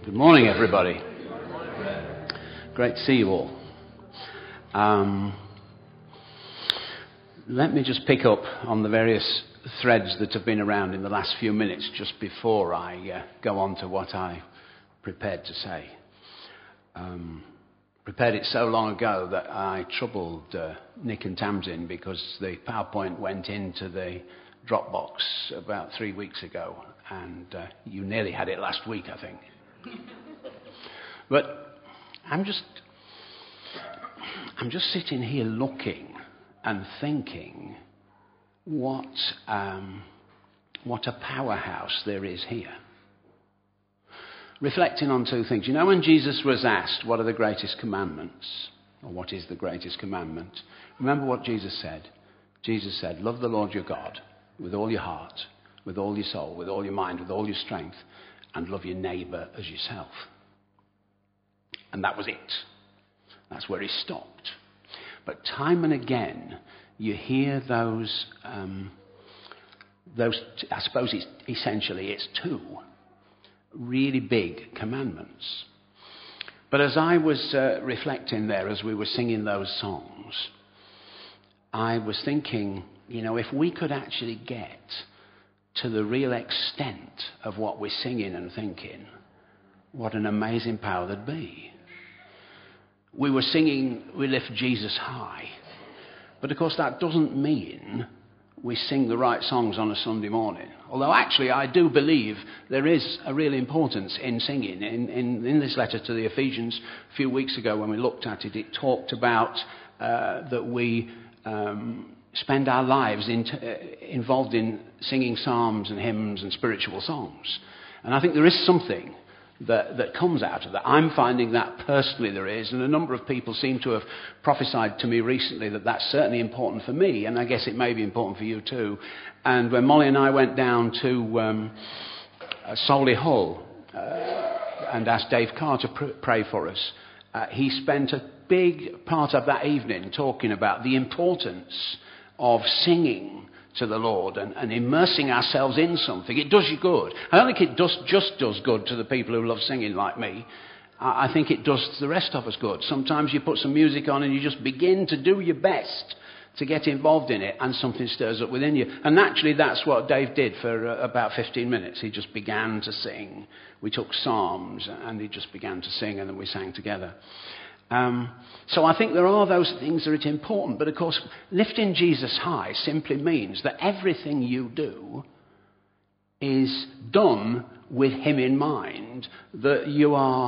Good morning, everybody. Great to see you all. Let me just pick up on the various threads that have been around in the last few minutes just before I go on to what I prepared to say. Prepared it so long ago that I troubled Nick and Tamsin because the PowerPoint went into the Dropbox about 3 weeks ago, and you nearly had it last week, I think. But I'm just sitting here looking and thinking what a powerhouse there is here. Reflecting on two things. You know, when Jesus was asked, what are the greatest commandments? Or what is the greatest commandment? Remember what Jesus said. Jesus said, love the Lord your God with all your heart, with all your soul, with all your mind, with all your strength, and love your neighbour as yourself. And that was it. That's where he stopped. But time and again, you hear those I suppose it's two really big commandments. But as I was reflecting there, as we were singing those songs, I was thinking, you know, if we could actually get to the real extent of what we're singing and thinking, what an amazing power there'd be. We were singing, we lift Jesus high. But of course that doesn't mean we sing the right songs on a Sunday morning. Although actually I do believe there is a real importance in singing. In this letter to the Ephesians a few weeks ago when we looked at it, it talked about that we spend our lives involved in singing psalms and hymns and spiritual songs. And I think there is something that comes out of that. I'm finding that personally there is, and a number of people seem to have prophesied to me recently that that's certainly important for me, and I guess it may be important for you too. And when Molly and I went down to Solihull and asked Dave Carr to pray for us, he spent a big part of that evening talking about the importance of singing to the Lord and immersing ourselves in something. It does you good. I don't think it just does good to the people who love singing like me. I think it does to the rest of us good. Sometimes you put some music on and you just begin to do your best to get involved in it, and something stirs up within you. And naturally that's what Dave did for about 15 minutes. He just began to sing. We took psalms and he just began to sing, and then we sang together. So I think there are those things that are important. But of course, lifting Jesus high simply means that everything you do is done with him in mind. That you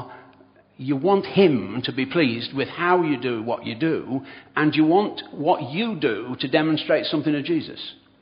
want him to be pleased with how you do what you do, and you want what you do to demonstrate something of Jesus.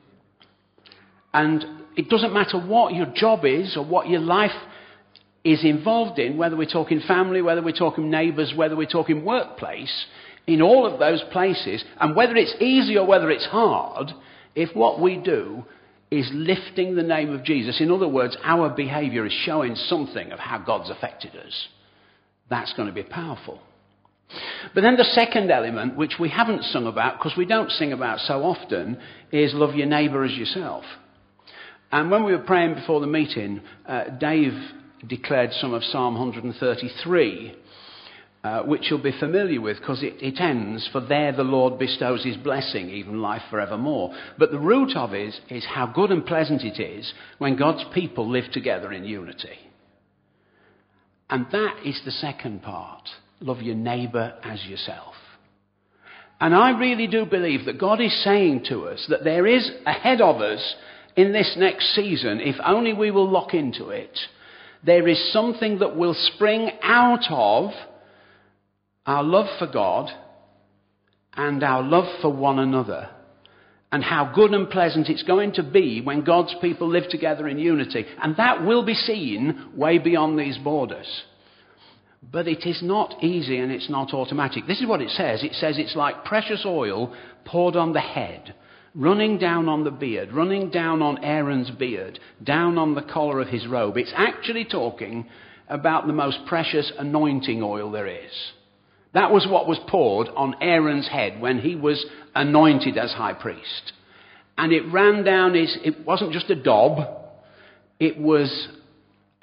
And it doesn't matter what your job is or what your life is involved in, whether we're talking family, whether we're talking neighbours, whether we're talking workplace, in all of those places, and whether it's easy or whether it's hard, if what we do is lifting the name of Jesus, in other words, our behaviour is showing something of how God's affected us, that's going to be powerful. But then the second element, which we haven't sung about, because we don't sing about so often, is love your neighbour as yourself. And when we were praying before the meeting, Dave declared some of Psalm 133, which you'll be familiar with because it ends, for there the Lord bestows his blessing, even life forevermore. But the root of it is how good and pleasant it is when God's people live together in unity. And that is the second part. Love your neighbour as yourself. And I really do believe that God is saying to us that there is ahead of us in this next season, if only we will lock into it, there is something that will spring out of our love for God and our love for one another, and how good and pleasant it's going to be when God's people live together in unity. And that will be seen way beyond these borders. But it is not easy and it's not automatic. This is what it says. It says it's like precious oil poured on the head, running down on the beard, running down on Aaron's beard, down on the collar of his robe. It's actually talking about the most precious anointing oil there is. That was what was poured on Aaron's head when he was anointed as high priest. And it ran down it wasn't just a daub, it was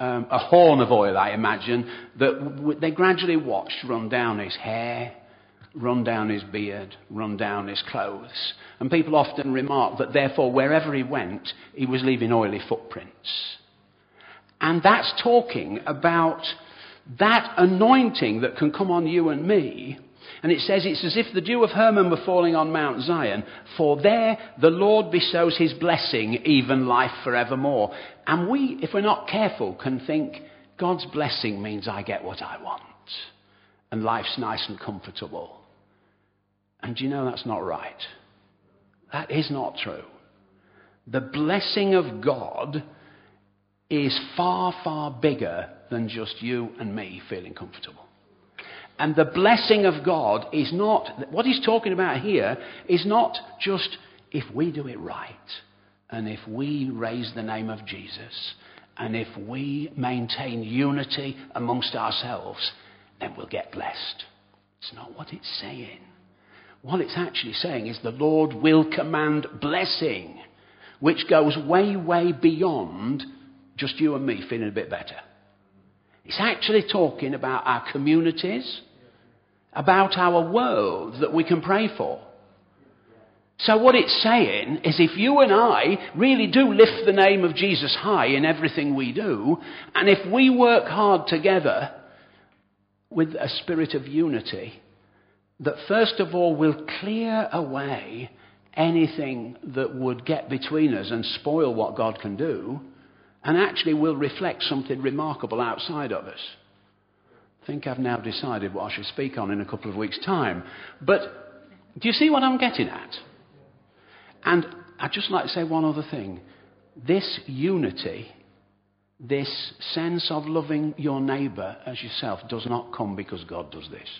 a horn of oil, I imagine, that they gradually watched run down his hair, run down his beard, run down his clothes. And people often remark that therefore wherever he went, he was leaving oily footprints. And that's talking about that anointing that can come on you and me. And it says it's as if the dew of Hermon were falling on Mount Zion, for there the Lord bestows his blessing, even life forevermore. And we, if we're not careful, can think God's blessing means I get what I want. And life's nice and comfortable. And you know that's not right. That is not true. The blessing of God is far, far bigger than just you and me feeling comfortable. And the blessing of God is not, what he's talking about here is not just if we do it right, and if we raise the name of Jesus, and if we maintain unity amongst ourselves, then we'll get blessed. It's not what it's saying. What it's actually saying is the Lord will command blessing, which goes way, way beyond just you and me feeling a bit better. It's actually talking about our communities, about our world that we can pray for. So what it's saying is if you and I really do lift the name of Jesus high in everything we do, and if we work hard together with a spirit of unity, that first of all will clear away anything that would get between us and spoil what God can do, and actually will reflect something remarkable outside of us. I think I've now decided what I should speak on in a couple of weeks' time. But do you see what I'm getting at? And I'd just like to say one other thing. This unity, this sense of loving your neighbour as yourself does not come because God does this.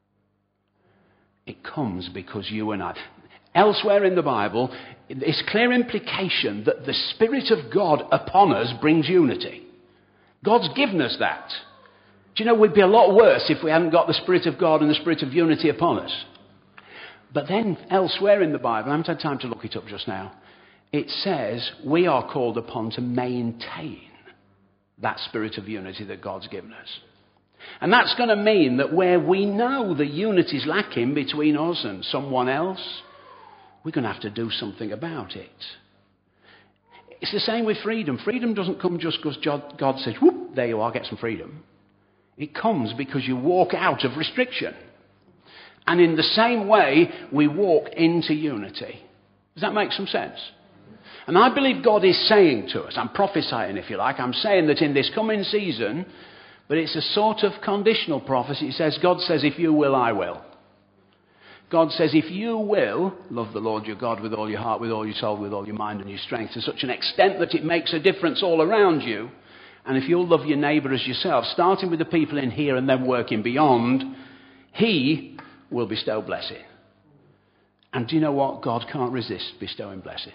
It comes because you and I. Elsewhere in the Bible, it's clear implication that the Spirit of God upon us brings unity. God's given us that. Do you know, we'd be a lot worse if we hadn't got the Spirit of God and the Spirit of unity upon us. But then elsewhere in the Bible, I haven't had time to look it up just now, it says we are called upon to maintain that spirit of unity that God's given us. And that's going to mean that where we know the unity is lacking between us and someone else, we're going to have to do something about it. It's the same with freedom. Freedom doesn't come just because God says, whoop, there you are, get some freedom. It comes because you walk out of restriction. And in the same way, we walk into unity. Does that make some sense? And I believe God is saying to us, I'm prophesying if you like, I'm saying that in this coming season, but it's a sort of conditional prophecy. It says, God says, if you will, I will. God says, if you will love the Lord your God with all your heart, with all your soul, with all your mind and your strength, to such an extent that it makes a difference all around you, and if you'll love your neighbour as yourself, starting with the people in here and then working beyond, he will bestow blessing. And do you know what? God can't resist bestowing blessing.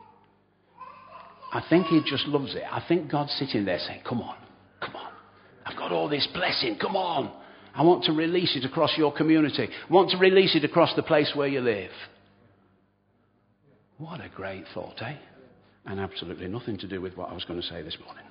I think he just loves it. I think God's sitting there saying, come on, come on. I've got all this blessing, come on. I want to release it across your community. I want to release it across the place where you live. What a great thought, eh? And absolutely nothing to do with what I was going to say this morning.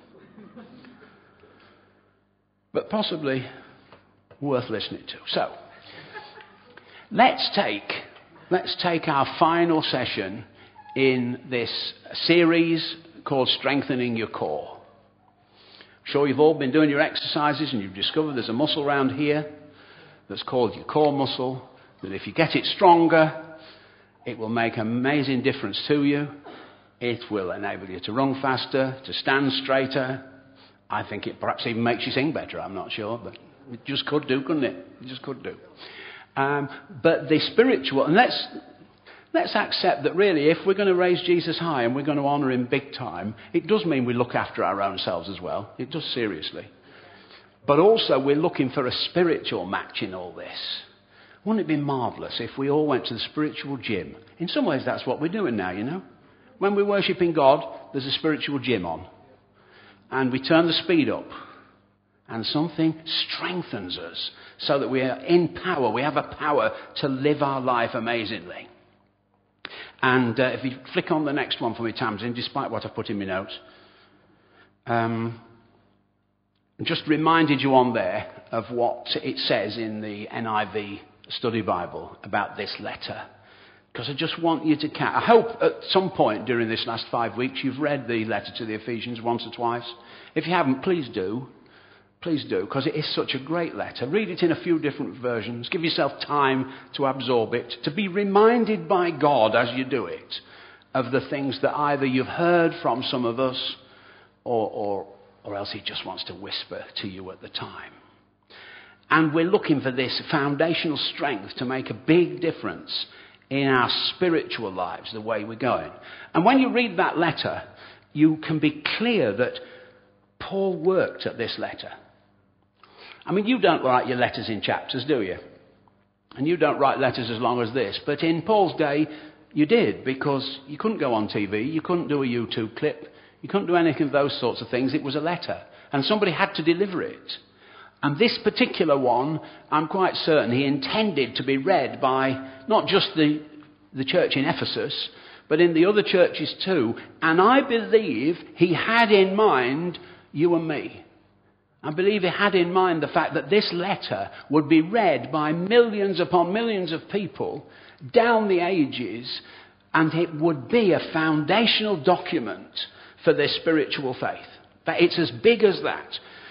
But possibly worth listening to. So, let's take our final session in this series called Strengthening Your Core. I'm sure you've all been doing your exercises and you've discovered there's a muscle around here that's called your core muscle, that if you get it stronger, it will make an amazing difference to you. It will enable you to run faster, to stand straighter. I think it perhaps even makes you sing better, I'm not sure, but it just could do, couldn't it? It just could do. But the spiritual, and let's accept that really if we're going to raise Jesus high and we're going to honour him big time, it does mean we look after our own selves as well. It does seriously. But also we're looking for a spiritual match in all this. Wouldn't it be marvellous if we all went to the spiritual gym? In some ways that's what we're doing now, you know. When we're worshipping God, there's a spiritual gym on. And we turn the speed up. And something strengthens us so that we are in power. We have a power to live our life amazingly. And if you flick on the next one for me, Tamsin, despite what I put in my notes. just reminded you on there of what it says in the NIV Study Bible about this letter. Because I just want you to I hope at some point during this last 5 weeks you've read the letter to the Ephesians once or twice. If you haven't, please do. Please do, because it is such a great letter. Read it in a few different versions. Give yourself time to absorb it, to be reminded by God as you do it of the things that either you've heard from some of us or else he just wants to whisper to you at the time. And we're looking for this foundational strength to make a big difference in our spiritual lives, the way we're going. And when you read that letter, you can be clear that Paul worked at this letter. I mean, you don't write your letters in chapters, do you? And you don't write letters as long as this. But in Paul's day, you did, because you couldn't go on TV, you couldn't do a YouTube clip, you couldn't do anything of those sorts of things. It was a letter, and somebody had to deliver it. And this particular one, I'm quite certain he intended to be read by not just the church in Ephesus, but in the other churches too. And I believe he had in mind you and me. I believe he had in mind the fact that this letter would be read by millions upon millions of people down the ages, and it would be a foundational document for their spiritual faith. But it's as big as that.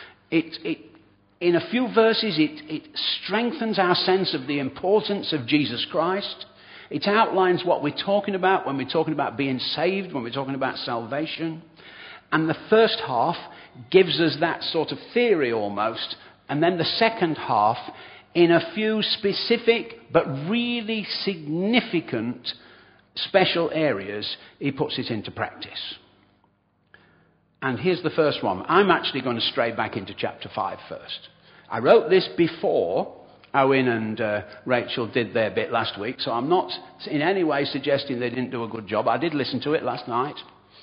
In a few verses, it strengthens our sense of the importance of Jesus Christ. It outlines what we're talking about when we're talking about being saved, when we're talking about salvation. And the first half gives us that sort of theory almost. And then the second half, in a few specific but really significant special areas, he puts it into practice. And here's the first one. I'm actually going to stray back into chapter 5 first. I wrote this before Owen and Rachel did their bit last week, so I'm not in any way suggesting they didn't do a good job. I did listen to it last night.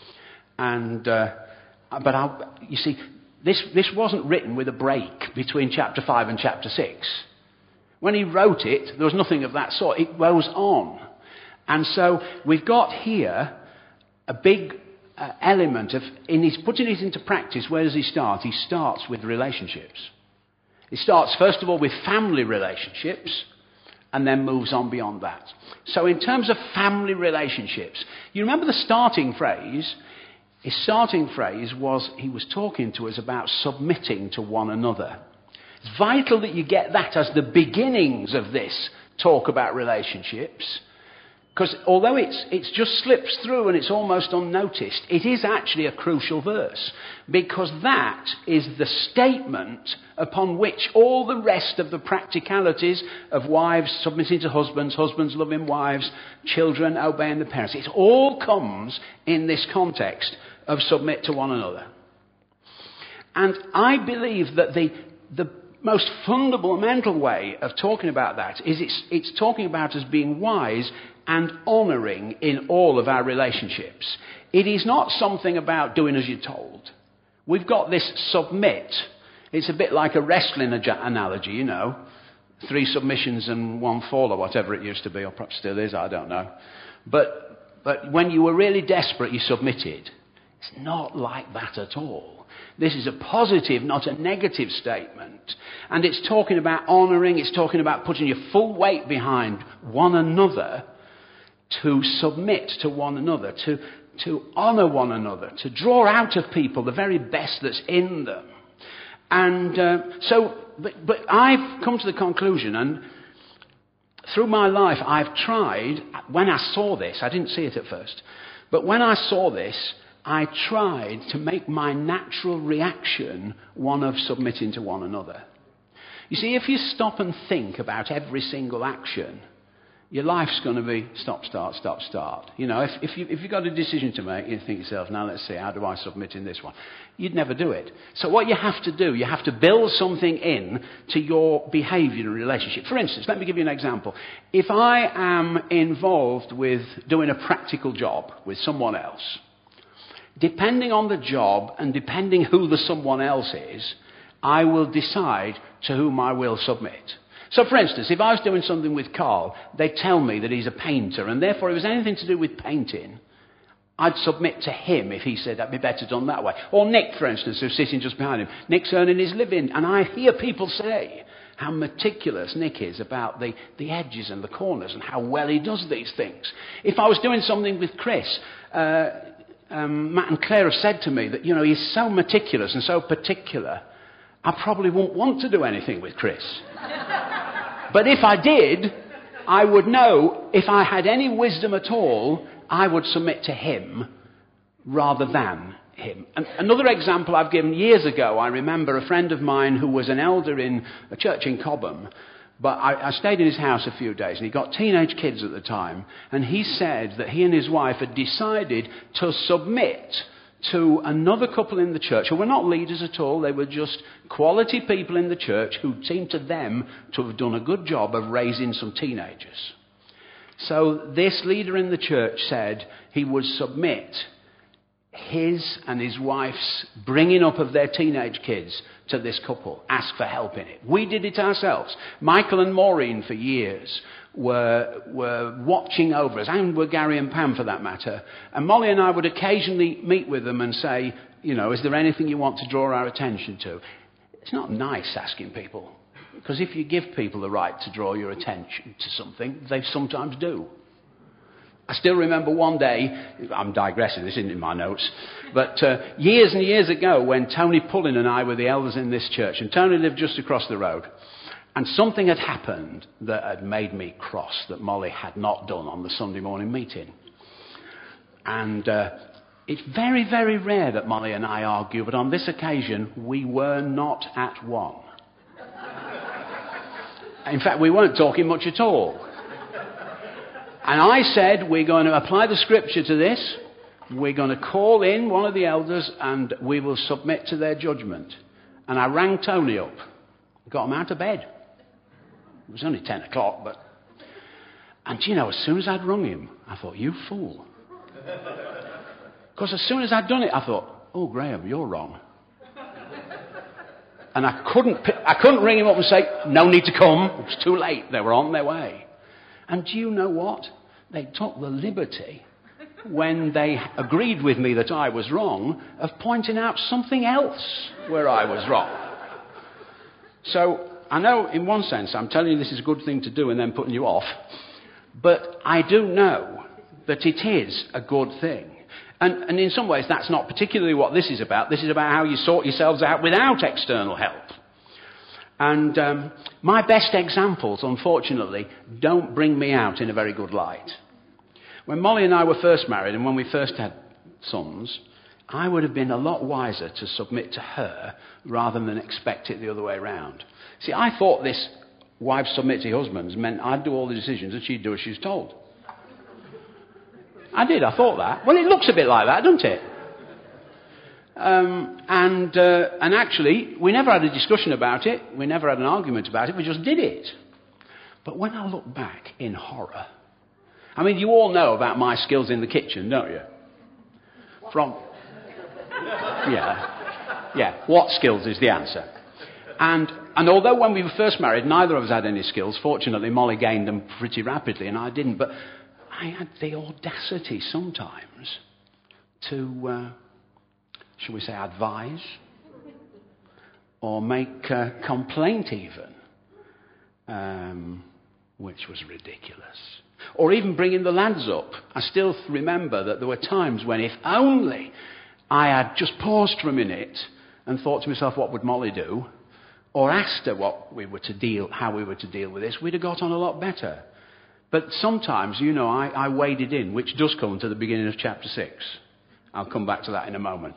You see, this wasn't written with a break between chapter 5 and chapter 6. When he wrote it, there was nothing of that sort. It goes on. And so we've got here a big element of, in his putting it into practice. Where does he start? He starts with relationships. He starts, first of all, with family relationships, and then moves on beyond that. So in terms of family relationships, you remember the starting phrase? His starting phrase was, he was talking to us about submitting to one another. It's vital that you get that as the beginnings of this talk about relationships. Because although it's just slips through and it's almost unnoticed, it is actually a crucial verse. Because that is the statement upon which all the rest of the practicalities of wives submitting to husbands, husbands loving wives, children obeying the parents. It all comes in this context of submit to one another. And I believe that the most fundamental way of talking about that is it's talking about us being wise and honouring in all of our relationships. It is not something about doing as you're told. We've got this submit. It's a bit like a wrestling analogy, you know. 3 submissions and 1 fall, or whatever it used to be, or perhaps still is, I don't know. But when you were really desperate, you submitted. It's not like that at all. This is a positive, not a negative statement. And it's talking about honouring, it's talking about putting your full weight behind one another, to submit to one another, to honour one another, to draw out of people the very best that's in them. And but I've come to the conclusion, and through my life I've tried, when I saw this, I didn't see it at first, but when I saw this, I tried to make my natural reaction one of submitting to one another. You see, if you stop and think about every single action, your life's going to be stop, start, stop, start. You know, if you've got a decision to make, you think to yourself, now let's see, how do I submit in this one? You'd never do it. So what you have to do, you have to build something in to your behaviour and relationship. For instance, let me give you an example. If I am involved with doing a practical job with someone else, depending on the job and depending who the someone else is, I will decide to whom I will submit. So, for instance, if I was doing something with Carl, they tell me that he's a painter, and therefore if it was anything to do with painting, I'd submit to him if he said that'd be better done that way. Or Nick, for instance, who's sitting just behind him. Nick's earning his living, and I hear people say how meticulous Nick is about the edges and the corners and how well he does these things. If I was doing something with Chris, Matt and Claire have said to me that, he's so meticulous and so particular, I probably wouldn't want to do anything with Chris. But if I did, I would know if I had any wisdom at all, I would submit to him rather than him. And another example I've given years ago, I remember a friend of mine who was an elder in a church in Cobham, but I stayed in his house a few days, and he got teenage kids at the time, and he said that he and his wife had decided to submit to another couple in the church who were not leaders at all. They were just quality people in the church who seemed to them to have done a good job of raising some teenagers. So this leader in the church said he would submit his and his wife's bringing up of their teenage kids to this couple, ask for help in it. We did it ourselves. Michael and Maureen for years were watching over us, and were Gary and Pam for that matter. And Molly and I would occasionally meet with them and say, is there anything you want to draw our attention to? It's not nice asking people, because if you give people the right to draw your attention to something, they sometimes do. I still remember one day, I'm digressing, this isn't in my notes, but years and years ago when Tony Pullin and I were the elders in this church, and Tony lived just across the road, and something had happened that had made me cross, that Molly had not done on the Sunday morning meeting. And it's very, very rare that Molly and I argue, but on this occasion we were not at one. In fact, we weren't talking much at all. And I said, we're going to apply the scripture to this. We're going to call in one of the elders and we will submit to their judgment. And I rang Tony up, got him out of bed. It was only 10 o'clock, but... And as soon as I'd rung him, I thought, you fool. Because as soon as I'd done it, I thought, oh, Graham, you're wrong. And I couldn't ring him up and say, no need to come. It was too late. They were on their way. And do you know what? They took the liberty, when they agreed with me that I was wrong, of pointing out something else where I was wrong. So I know in one sense I'm telling you this is a good thing to do and then putting you off. But I do know that it is a good thing. And in some ways that's not particularly what this is about. This is about how you sort yourselves out without external help. And my best examples, unfortunately, don't bring me out in a very good light. When Molly and I were first married and when we first had sons, I would have been a lot wiser to submit to her rather than expect it the other way around. See, I thought this wives submit to husbands meant I'd do all the decisions and she'd do as she was told. I did, I thought that. Well, it looks a bit like that, doesn't it? And actually, we never had a discussion about it. We never had an argument about it. We just did it. But when I look back in horror, I mean, you all know about my skills in the kitchen, don't you? Yeah. What skills is the answer? And although when we were first married, neither of us had any skills. Fortunately, Molly gained them pretty rapidly, and I didn't. But I had the audacity sometimes to, shall we say, advise or make a complaint even, which was ridiculous. Or even bringing the lads up. I still remember that there were times when if only I had just paused for a minute and thought to myself, what would Molly do? Or asked her how we were to deal with this, we'd have got on a lot better. But sometimes, I waded in, which does come to the beginning of chapter 6. I'll come back to that in a moment.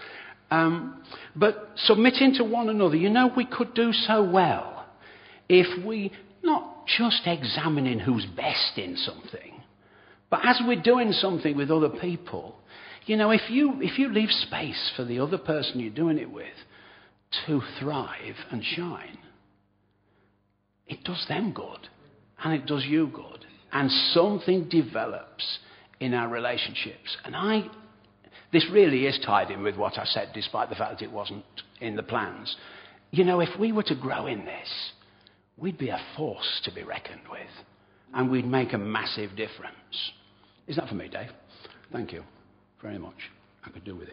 But submitting to one another, we could do so well if we, not just examining who's best in something, but as we're doing something with other people, if you leave space for the other person you're doing it with to thrive and shine, it does them good and it does you good, and something develops in our relationships. And this really is tied in with what I said, despite the fact that it wasn't in the plans. If we were to grow in this, we'd be a force to be reckoned with, and we'd make a massive difference. Is that for me, Dave? Thank you. very much. I could do with it.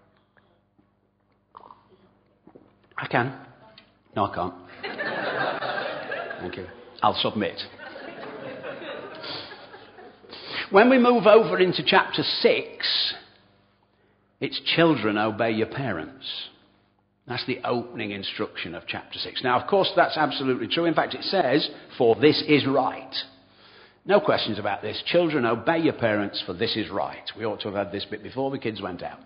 I can. No, I can't. Thank you. I'll submit. When we move over into chapter 6, it's children, obey your parents. That's the opening instruction of chapter 6. Now, of course, that's absolutely true. In fact, it says, for this is right. No questions about this. Children, obey your parents, for this is right. We ought to have had this bit before the kids went out.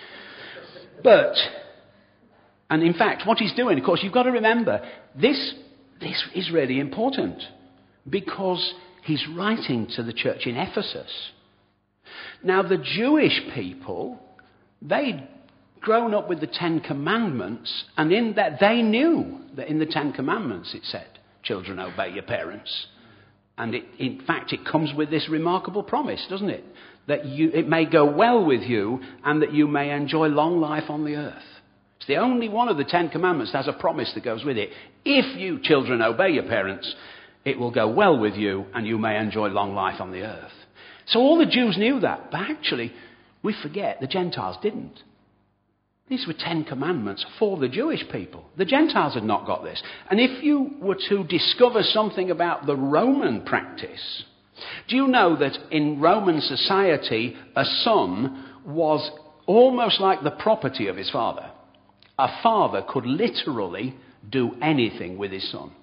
And in fact, what he's doing, of course, you've got to remember, this is really important because he's writing to the church in Ephesus. Now, the Jewish people, they'd grown up with the Ten Commandments, and in that they knew that in the Ten Commandments it said, children, obey your parents. And in fact, it comes with this remarkable promise, doesn't it? That it may go well with you and that you may enjoy long life on the earth. It's the only one of the Ten Commandments that has a promise that goes with it. If you, children, obey your parents, it will go well with you and you may enjoy long life on the earth. So all the Jews knew that, but actually, we forget the Gentiles didn't. These were 10 commandments for the Jewish people. The Gentiles had not got this. And if you were to discover something about the Roman practice, do you know that in Roman society, a son was almost like the property of his father? A father could literally do anything with his son.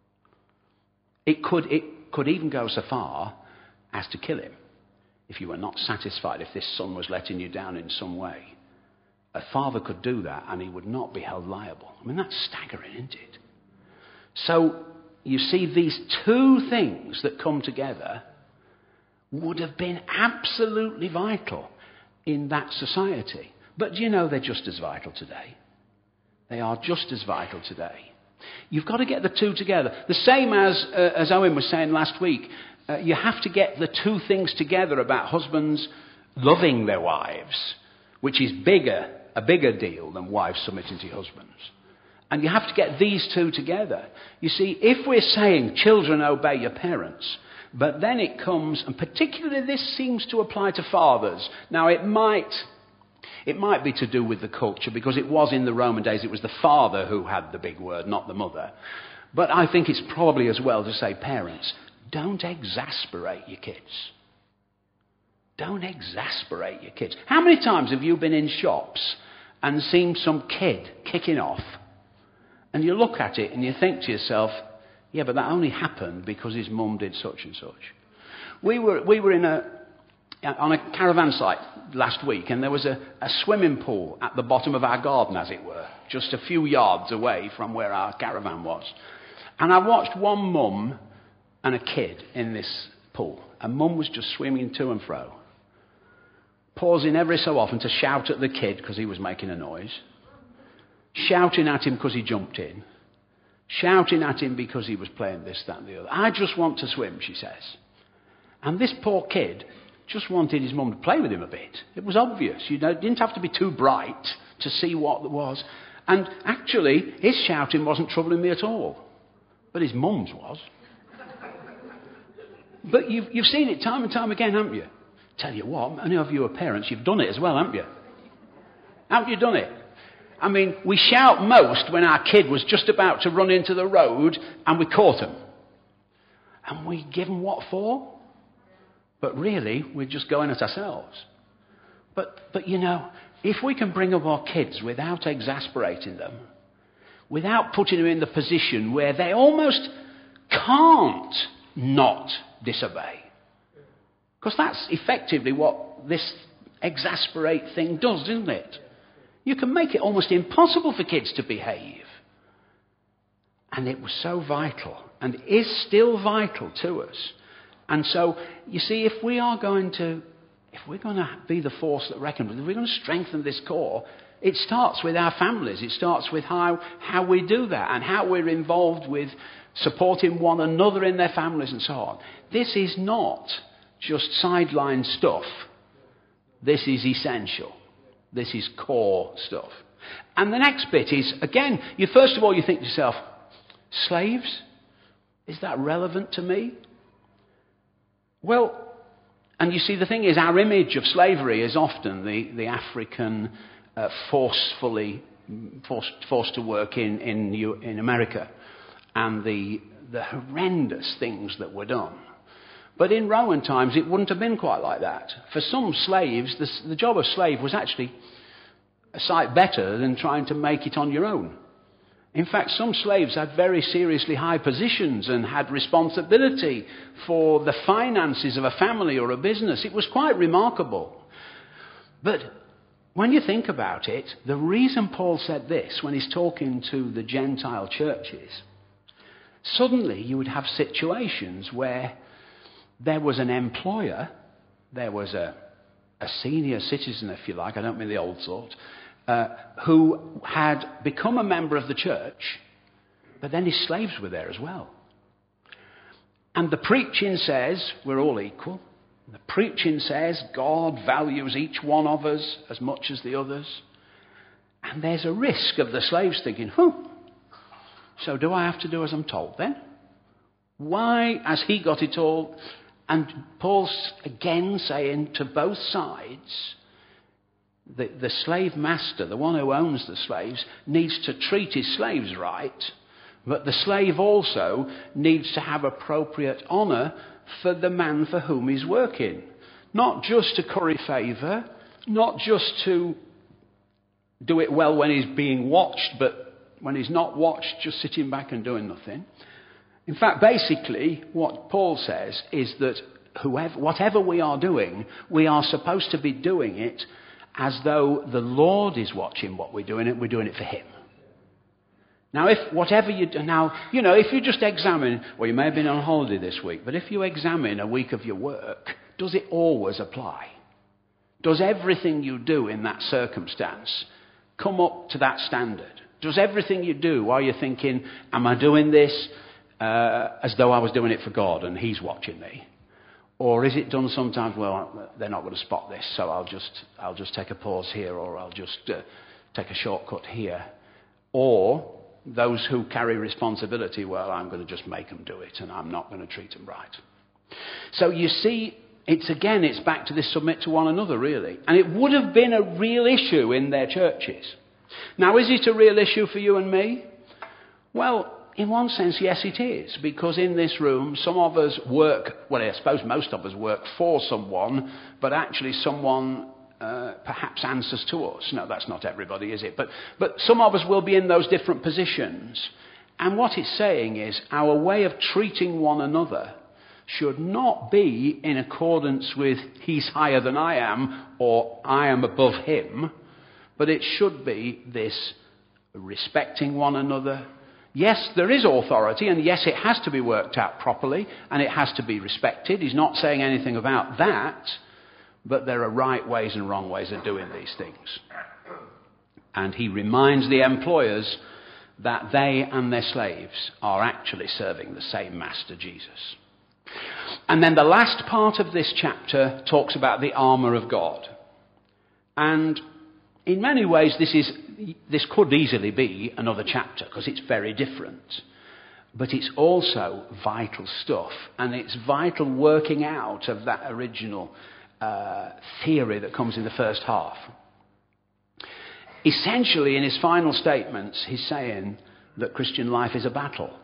It could even go so far as to kill him if you were not satisfied, if this son was letting you down in some way. A father could do that and he would not be held liable. I mean, that's staggering, isn't it? So, you see, these two things that come together would have been absolutely vital in that society. But you know, they're just as vital today. They are just as vital today. You've got to get the two together. The same as Owen was saying last week, you have to get the two things together about husbands loving their wives, which is a bigger deal than wives submitting to your husbands. And you have to get these two together. You see, if we're saying children obey your parents, but then it comes, and particularly this seems to apply to fathers. Now it might be to do with the culture, because it was in the Roman days, it was the father who had the big word, not the mother. But I think it's probably as well to say, parents, don't exasperate your kids. Don't exasperate your kids. How many times have you been in shops and seen some kid kicking off, and you look at it and you think to yourself, yeah, but that only happened because his mum did such and such. We were on a caravan site last week, and there was a swimming pool at the bottom of our garden, as it were, just a few yards away from where our caravan was. And I watched one mum and a kid in this pool, and mum was just swimming to and fro, pausing every so often to shout at the kid because he was making a noise, shouting at him because he jumped in, shouting at him because he was playing this, that and the other. I just want to swim, she says. And this poor kid just wanted his mum to play with him a bit. It was obvious. You know, it didn't have to be too bright to see what there was. And actually, his shouting wasn't troubling me at all. But his mum's was. But you've seen it time and time again, haven't you? Tell you what, many of you are parents, you've done it as well, haven't you? Haven't you done it? I mean, we shout most when our kid was just about to run into the road and we caught him. And we give them what for? But really, we're just going at ourselves. But you know, if we can bring up our kids without exasperating them, without putting them in the position where they almost can't not disobey. Because that's effectively what this exasperate thing does, isn't it? You can make it almost impossible for kids to behave. And it was so vital, and is still vital to us. And so, you see, if we're going to be the force that reckons, if we're going to strengthen this core, it starts with our families. It starts with how we do that and how we're involved with supporting one another in their families and so on. This is not just sideline stuff. This is essential. This is core stuff. And the next bit is, again, first of all you think to yourself, slaves? Is that relevant to me? Well, And you see, the thing is, our image of slavery is often the African forced to work in America, and the horrendous things that were done. But in Roman times, it wouldn't have been quite like that. For some slaves, the job of slave was actually a sight better than trying to make it on your own. In fact, some slaves had very seriously high positions and had responsibility for the finances of a family or a business. It was quite remarkable. But when you think about it, the reason Paul said this when he's talking to the Gentile churches, suddenly you would have situations where there was an employer, there was a senior citizen, if you like, I don't mean the old sort, who had become a member of the church, but then his slaves were there as well. And the preaching says we're all equal. The preaching says God values each one of us as much as the others. And there's a risk of the slaves thinking, so do I have to do as I'm told then? Why has he got it all? And Paul's again saying to both sides, the slave master, the one who owns the slaves, needs to treat his slaves right, but the slave also needs to have appropriate honour for the man for whom he's working. Not just to curry favour, not just to do it well when he's being watched, but when he's not watched, just sitting back and doing nothing. In fact, basically, what Paul says is that whatever we are doing, we are supposed to be doing it as though the Lord is watching what we're doing it for him. Now, if you just examine, well, you may have been on holiday this week, but if you examine a week of your work, does it always apply? Does everything you do in that circumstance come up to that standard? Does everything you do, are you thinking, am I doing this as though I was doing it for God and he's watching me? Or is it done sometimes, well, they're not going to spot this, so I'll just take a pause here, or I'll just take a shortcut here. Or those who carry responsibility, well, I'm going to just make them do it and I'm not going to treat them right. So you see, it's back to this submit to one another, really. And it would have been a real issue in their churches. Now, is it a real issue for you and me? Well, in one sense, yes, it is. Because in this room, some of us work, well, I suppose most of us work for someone, but actually someone perhaps answers to us. No, that's not everybody, is it? But some of us will be in those different positions. And what it's saying is our way of treating one another should not be in accordance with he's higher than I am or I am above him, but it should be this respecting one another. Yes, there is authority, and yes, it has to be worked out properly, and it has to be respected. He's not saying anything about that, but there are right ways and wrong ways of doing these things. And he reminds the employers that they and their slaves are actually serving the same master, Jesus. And then the last part of this chapter talks about the armour of God. And in many ways, this could easily be another chapter because it's very different. But it's also vital stuff, and it's vital working out of that original theory that comes in the first half. Essentially, in his final statements, he's saying that Christian life is a battle.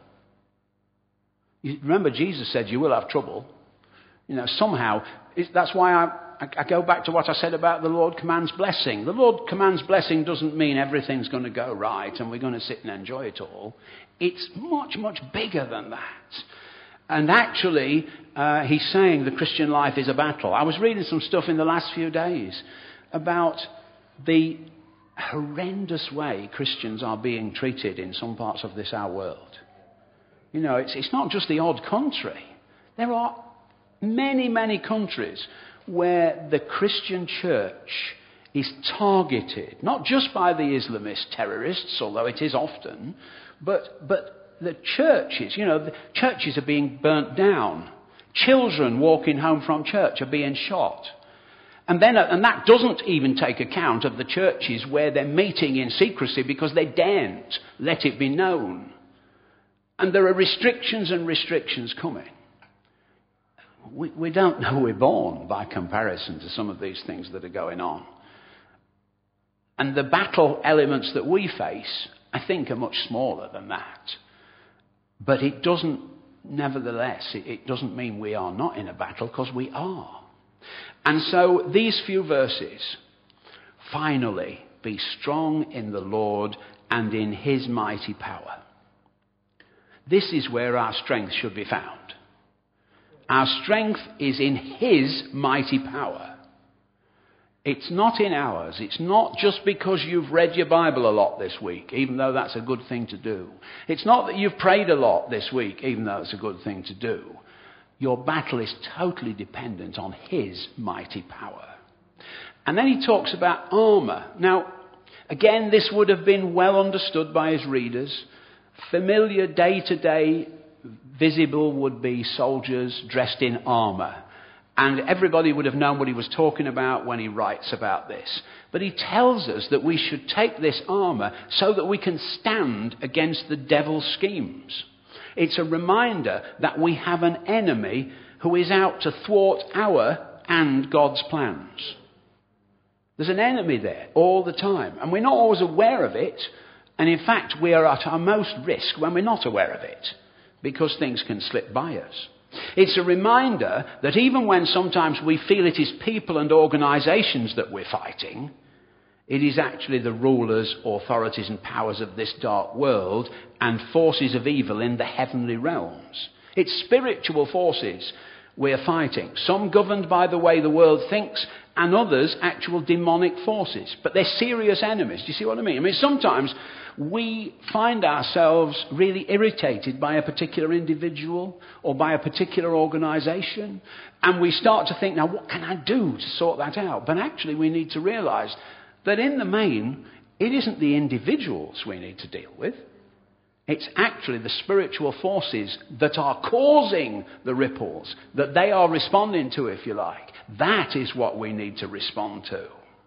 You remember, Jesus said you will have trouble. Somehow, that's why I go back to what I said about the Lord commands blessing. The Lord commands blessing doesn't mean everything's going to go right and we're going to sit and enjoy it all. It's much, much bigger than that. And actually, he's saying the Christian life is a battle. I was reading some stuff in the last few days about the horrendous way Christians are being treated in some parts of our world. It's not just the odd country. There are many, many countries where the Christian church is targeted, not just by the Islamist terrorists, although it is often, but the churches, the churches are being burnt down. Children walking home from church are being shot. And that doesn't even take account of the churches where they're meeting in secrecy because they daren't let it be known. And there are restrictions and restrictions coming. we don't know we're born by comparison to some of these things that are going on. And the battle elements that we face, I think, are much smaller than that. But it doesn't, nevertheless, it doesn't mean we are not in a battle, because we are. And so these few verses, finally, be strong in the Lord and in his mighty power. This is where our strength should be found. Our strength is in his mighty power. It's not in ours. It's not just because you've read your Bible a lot this week, even though that's a good thing to do. It's not that you've prayed a lot this week, even though it's a good thing to do. Your battle is totally dependent on his mighty power. And then he talks about armour. Now, again, this would have been well understood by his readers. Familiar day-to-day visible would be soldiers dressed in armour. And everybody would have known what he was talking about when he writes about this. But he tells us that we should take this armour so that we can stand against the devil's schemes. It's a reminder that we have an enemy who is out to thwart our and God's plans. There's an enemy there all the time. And we're not always aware of it. And in fact, we are at our most risk when we're not aware of it, because things can slip by us. It's a reminder that even when sometimes we feel it is people and organisations that we're fighting, it is actually the rulers, authorities and powers of this dark world and forces of evil in the heavenly realms. It's spiritual forces we're fighting. Some governed by the way the world thinks, and others actual demonic forces. But they're serious enemies. Do you see what I mean? I mean, sometimes we find ourselves really irritated by a particular individual or by a particular organisation, and we start to think, now what can I do to sort that out? But actually we need to realise that in the main, it isn't the individuals we need to deal with. It's actually the spiritual forces that are causing the ripples, that they are responding to, if you like. That is what we need to respond to.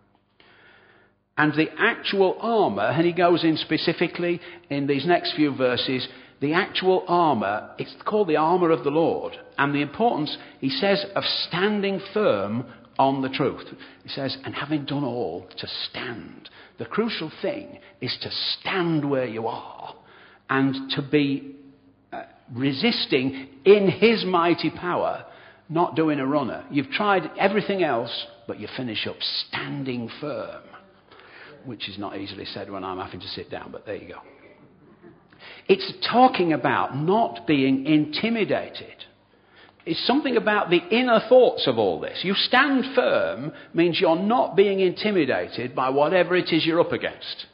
And the actual armour, and he goes in specifically in these next few verses, the actual armour, it's called the armour of the Lord. And the importance, he says, of standing firm on the truth. He says, and having done all, to stand. The crucial thing is to stand where you are and to be resisting in his mighty power, not doing a runner. You've tried everything else, but you finish up standing firm, which is not easily said when I'm having to sit down, but there you go. It's talking about not being intimidated. It's something about the inner thoughts of all this. You stand firm means you're not being intimidated by whatever it is you're up against.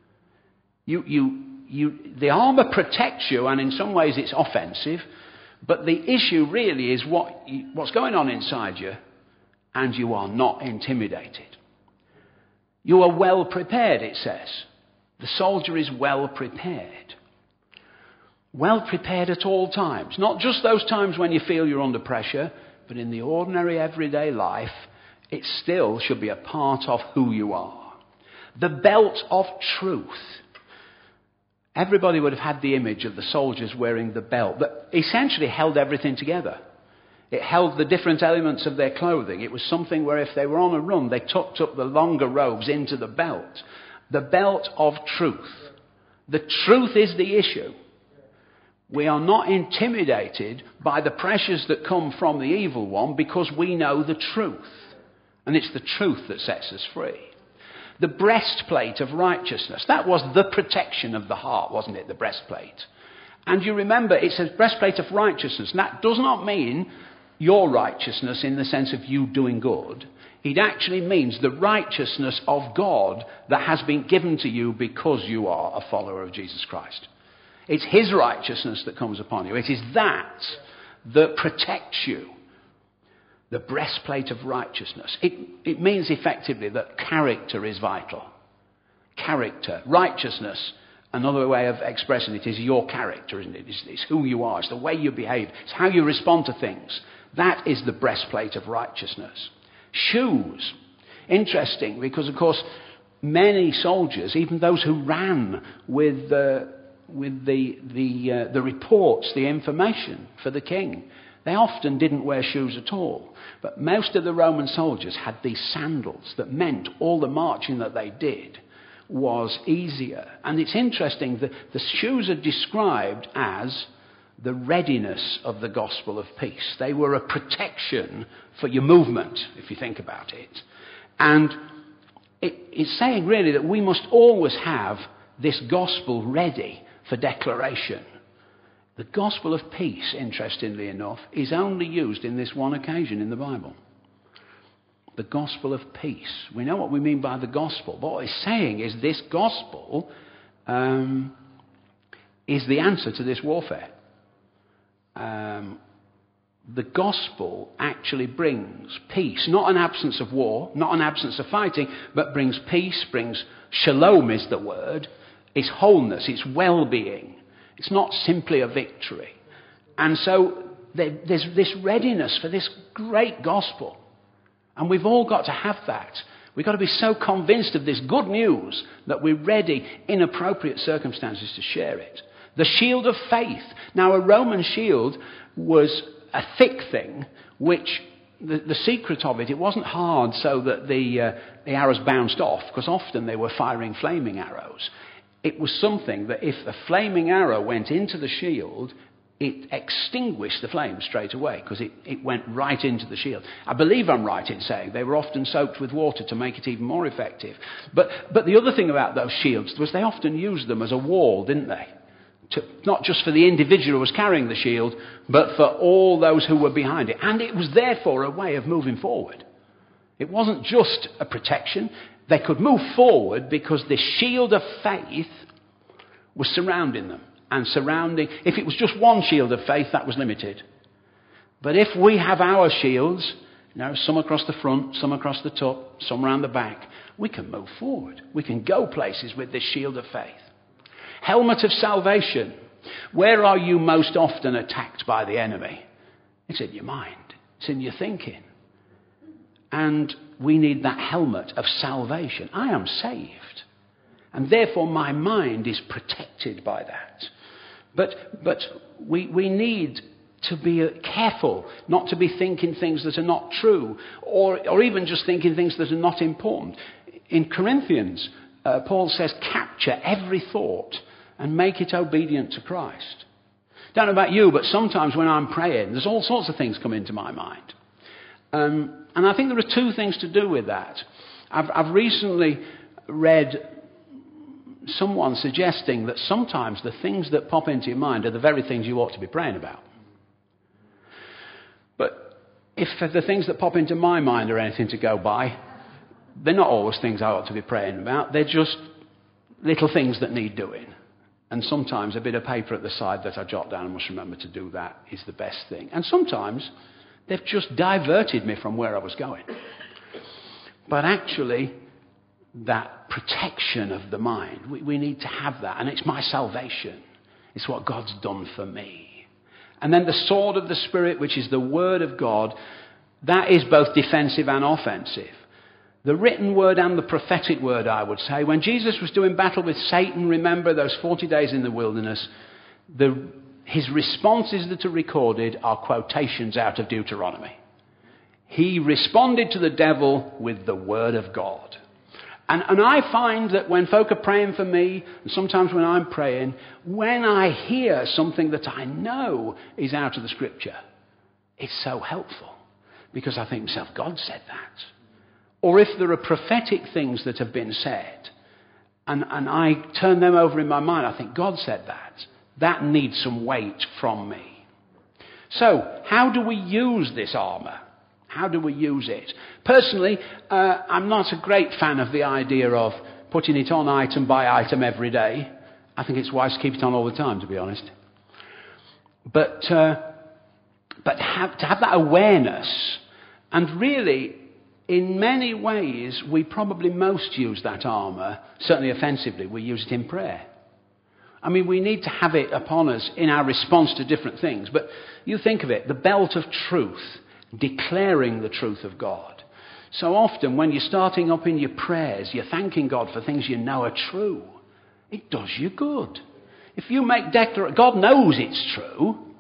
The armour protects you, and in some ways it's offensive, but the issue really is what's going on inside you, and you are not intimidated. You are well prepared, it says. The soldier is well prepared. Well prepared at all times. Not just those times when you feel you're under pressure, but in the ordinary everyday life, it still should be a part of who you are. The belt of truth. Everybody would have had the image of the soldiers wearing the belt that essentially held everything together. It held the different elements of their clothing. It was something where if they were on a run, they tucked up the longer robes into the belt. The belt of truth. The truth is the issue. We are not intimidated by the pressures that come from the evil one because we know the truth. And it's the truth that sets us free. The breastplate of righteousness. That was the protection of the heart, wasn't it? The breastplate. And you remember, it's a breastplate of righteousness. And that does not mean your righteousness in the sense of you doing good. It actually means the righteousness of God that has been given to you because you are a follower of Jesus Christ. It's his righteousness that comes upon you. It is that protects you. The breastplate of righteousness. It means effectively that character is vital. Character. Righteousness, another way of expressing it, is your character, isn't it? It's who you are. It's the way you behave. It's how you respond to things. That is the breastplate of righteousness. Shoes. Interesting, because of course many soldiers, even those who ran with the reports, the information for the king, They often didn't wear shoes at all. But most of the Roman soldiers had these sandals that meant all the marching that they did was easier. And it's interesting that the shoes are described as the readiness of the gospel of peace. They were a protection for your movement, if you think about it. And it's saying really that we must always have this gospel ready for declaration. The gospel of peace, interestingly enough, is only used in this one occasion in the Bible. The gospel of peace. We know what we mean by the gospel. But what it's saying is this gospel is the answer to this warfare. The gospel actually brings peace, not an absence of war, not an absence of fighting, but brings peace, brings shalom is the word. It's wholeness, it's well-being. It's not simply a victory. And so there's this readiness for this great gospel. And we've all got to have that. We've got to be so convinced of this good news that we're ready in appropriate circumstances to share it. The shield of faith. Now, a Roman shield was a thick thing, which the secret of it wasn't hard so that the arrows bounced off, because often they were firing flaming arrows. It was something that if a flaming arrow went into the shield, it extinguished the flame straight away, because it went right into the shield. I believe I'm right in saying they were often soaked with water to make it even more effective. But the other thing about those shields was they often used them as a wall, didn't they? Not just for the individual who was carrying the shield, but for all those who were behind it. And it was therefore a way of moving forward. It wasn't just a protection. They could move forward because this shield of faith was surrounding them. And surrounding, if it was just one shield of faith, that was limited. But if we have our shields, some across the front, some across the top, some around the back, we can move forward. We can go places with this shield of faith. Helmet of salvation. Where are you most often attacked by the enemy? It's in your mind. It's in your thinking. And we need that helmet of salvation. I am saved. And therefore my mind is protected by that. But we need to be careful not to be thinking things that are not true, or even just thinking things that are not important. In Corinthians, Paul says, capture every thought and make it obedient to Christ. Don't know about you, but sometimes when I'm praying, there's all sorts of things come into my mind. And I think there are two things to do with that. I've recently read someone suggesting that sometimes the things that pop into your mind are the very things you ought to be praying about. But if the things that pop into my mind are anything to go by, they're not always things I ought to be praying about. They're just little things that need doing. And sometimes a bit of paper at the side that I jot down and must remember to do that is the best thing. And sometimes they've just diverted me from where I was going. But actually, that protection of the mind, we need to have that. And it's my salvation. It's what God's done for me. And then the sword of the Spirit, which is the word of God, that is both defensive and offensive. The written word and the prophetic word, I would say. When Jesus was doing battle with Satan, remember those 40 days in the wilderness, his responses that are recorded are quotations out of Deuteronomy. He responded to the devil with the word of God. And I find that when folk are praying for me, and sometimes when I'm praying, when I hear something that I know is out of the scripture, it's so helpful. Because I think to myself, God said that. Or if there are prophetic things that have been said, and I turn them over in my mind, I think, God said that. That needs some weight from me. So, how do we use this armour? How do we use it? Personally, I'm not a great fan of the idea of putting it on item by item every day. I think it's wise to keep it on all the time, to be honest. But to have that awareness, and really, in many ways, we probably most use that armour, certainly offensively, we use it in prayer. I mean, we need to have it upon us in our response to different things. But you think of it, the belt of truth, declaring the truth of God. So often when you're starting up in your prayers, you're thanking God for things you know are true. It does you good. If you make declaration, God knows it's true.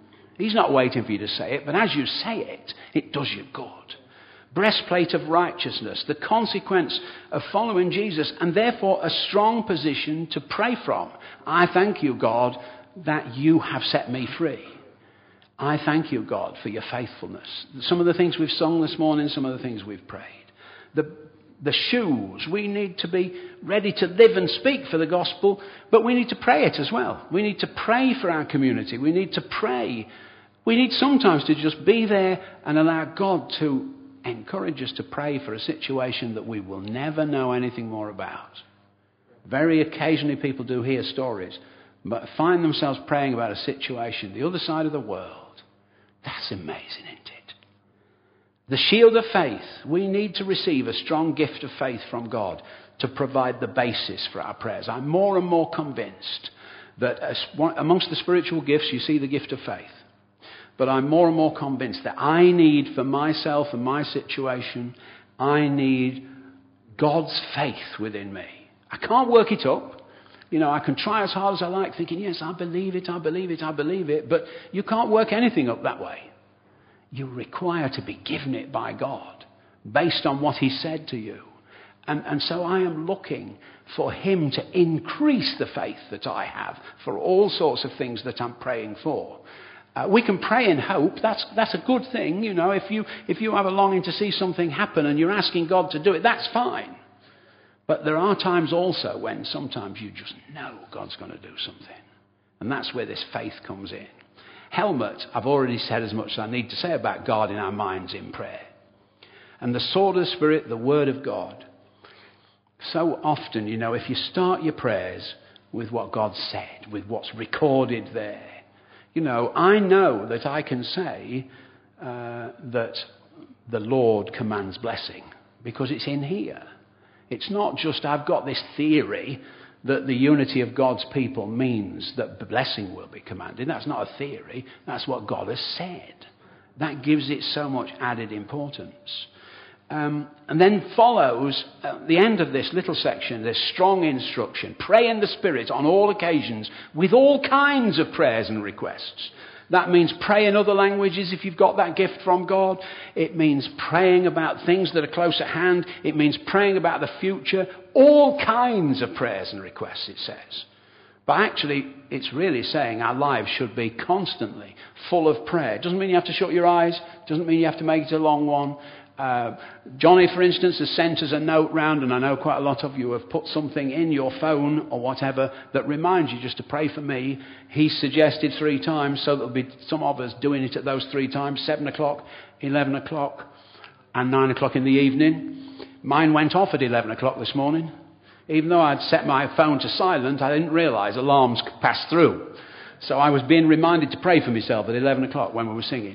He's not waiting for you to say it, but as you say it, it does you good. Breastplate of righteousness, the consequence of following Jesus, and therefore a strong position to pray from. I thank you, God, that you have set me free. I thank you, God, for your faithfulness. Some of the things we've sung this morning, some of the things we've prayed. The shoes, we need to be ready to live and speak for the gospel, but we need to pray it as well. We need to pray for our community. We need to pray. We need sometimes to just be there and allow God to encourage us to pray for a situation that we will never know anything more about. Very occasionally people do hear stories, but find themselves praying about a situation the other side of the world. That's amazing, isn't it? The shield of faith. We need to receive a strong gift of faith from God to provide the basis for our prayers. I'm more and more convinced that amongst the spiritual gifts you see the gift of faith. But I'm more and more convinced that I need for myself and my situation, I need God's faith within me. I can't work it up. You know, I can try as hard as I like thinking, yes, I believe it, I believe it, I believe it. But you can't work anything up that way. You require to be given it by God based on what he said to you. And so I am looking for him to increase the faith that I have for all sorts of things that I'm praying for. We can pray in hope. That's a good thing. You know, if you have a longing to see something happen and you're asking God to do it, that's fine. But there are times also when sometimes you just know God's going to do something. And that's where this faith comes in. Helmet, I've already said as much as I need to say about guarding our minds in prayer. And the sword of the Spirit, the Word of God. So often, you know, if you start your prayers with what God said, with what's recorded there, you know, I know that I can say that the Lord commands blessing because it's in here. It's not just I've got this theory that the unity of God's people means that blessing will be commanded. That's not a theory. That's what God has said. That gives it so much added importance. And then follows, at the end of this little section, this strong instruction. Pray in the Spirit on all occasions with all kinds of prayers and requests. That means pray in other languages if you've got that gift from God. It means praying about things that are close at hand. It means praying about the future. All kinds of prayers and requests, it says. But actually, it's really saying our lives should be constantly full of prayer. It doesn't mean you have to shut your eyes. It doesn't mean you have to make it a long one. Johnny, for instance, has sent us a note round, and I know quite a lot of you have put something in your phone or whatever that reminds you just to pray for me. He suggested 3 times, so there'll be some of us doing it at those 3 times, 7 o'clock, 11 o'clock, and 9 o'clock in the evening. Mine went off at 11 o'clock this morning. Even though I'd set my phone to silent, I didn't realise alarms passed through. So I was being reminded to pray for myself at 11 o'clock when we were singing.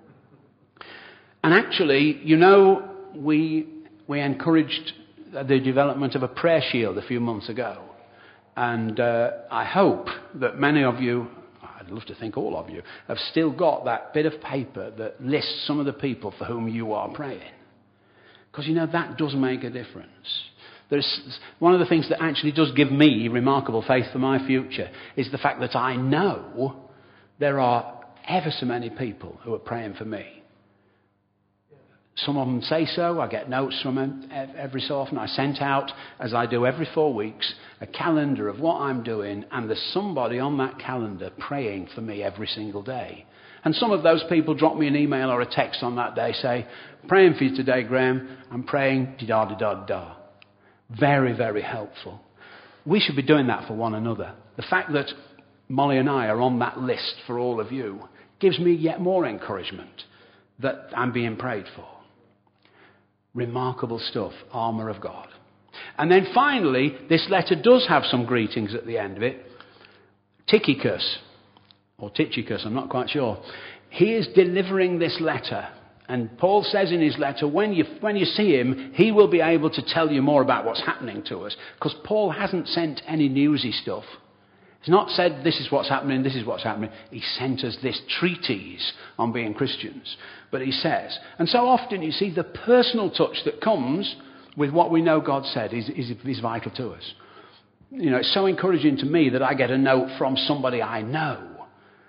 And actually, you know, we encouraged the development of a prayer shield a few months ago. And I hope that many of you, I'd love to think all of you, have still got that bit of paper that lists some of the people for whom you are praying. Because, you know, that does make a difference. There's one of the things that actually does give me remarkable faith for my future is the fact that I know there are ever so many people who are praying for me. Some of them say so. I get notes from them every so often. I sent out, as I do every 4 weeks, a calendar of what I'm doing, and there's somebody on that calendar praying for me every single day. And some of those people drop me an email or a text on that day, say, praying for you today, Graham. I'm praying, da-da-da-da-da. Very, very helpful. We should be doing that for one another. The fact that Molly and I are on that list for all of you gives me yet more encouragement that I'm being prayed for. Remarkable stuff, armour of God. And then finally, this letter does have some greetings at the end of it. Tychicus, or Tychicus, I'm not quite sure. He is delivering this letter. And Paul says in his letter, when you see him, he will be able to tell you more about what's happening to us. Because Paul hasn't sent any newsy stuff. He's not said, this is what's happening, this is what's happening. He sent us this treatise on being Christians. But he says, and so often you see the personal touch that comes with what we know God said is vital to us. You know, it's so encouraging to me that I get a note from somebody I know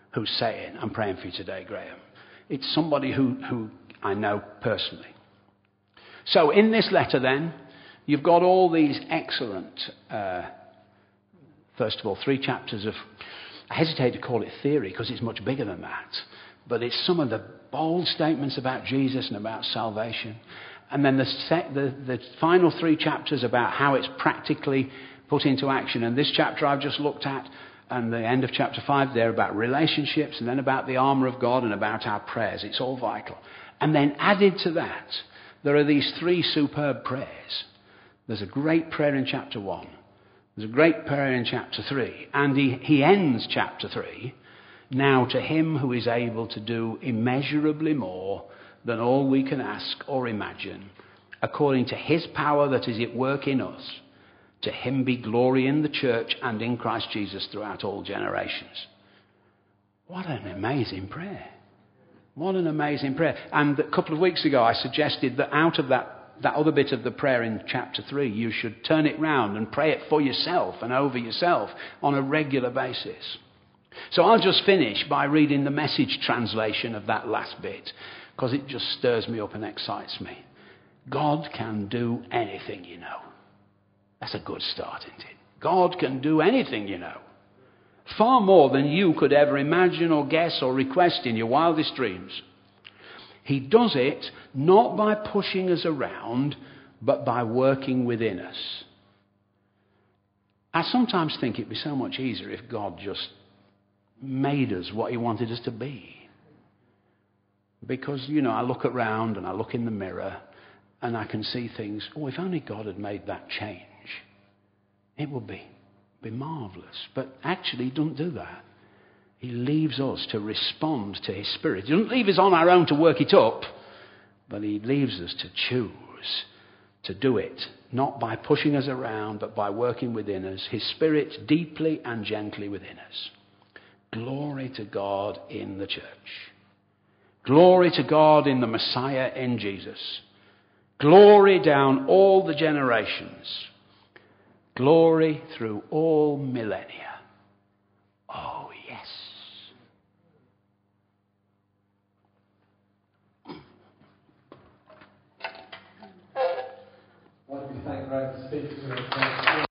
who's saying, I'm praying for you today, Graham. It's somebody who I know personally. So in this letter then, you've got all these excellent, first of all, 3 chapters of, I hesitate to call it theory because it's much bigger than that, but it's some of the bold statements about Jesus and about salvation. And then the final 3 chapters about how it's practically put into action. And this chapter I've just looked at, and the end of chapter 5 there about relationships, and then about the armour of God and about our prayers. It's all vital. And then added to that, there are these 3 superb prayers. There's a great prayer in chapter 1. There's a great prayer in chapter 3. And he ends chapter 3, now to him who is able to do immeasurably more than all we can ask or imagine, according to his power that is at work in us. To him be glory in the church and in Christ Jesus throughout all generations. What an amazing prayer. What an amazing prayer. And a couple of weeks ago I suggested that out of that other bit of the prayer in chapter 3, you should turn it round and pray it for yourself and over yourself on a regular basis. So I'll just finish by reading the Message translation of that last bit, because it just stirs me up and excites me. God can do anything, you know. That's a good start, isn't it? God can do anything, you know. Far more than you could ever imagine or guess or request in your wildest dreams. He does it not by pushing us around, but by working within us. I sometimes think it'd be so much easier if God just made us what he wanted us to be. Because, you know, I look around and I look in the mirror and I can see things, if only God had made that change, it would be marvellous. But actually he doesn't do that. He leaves us to respond to his Spirit. He doesn't leave us on our own to work it up, but he leaves us to choose to do it, not by pushing us around, but by working within us, his Spirit deeply and gently within us. Glory to God in the church. Glory to God in the Messiah, in Jesus. Glory down all the generations. Glory through all millennia. Oh, yes. Why don't we thank Graham for speaking to us?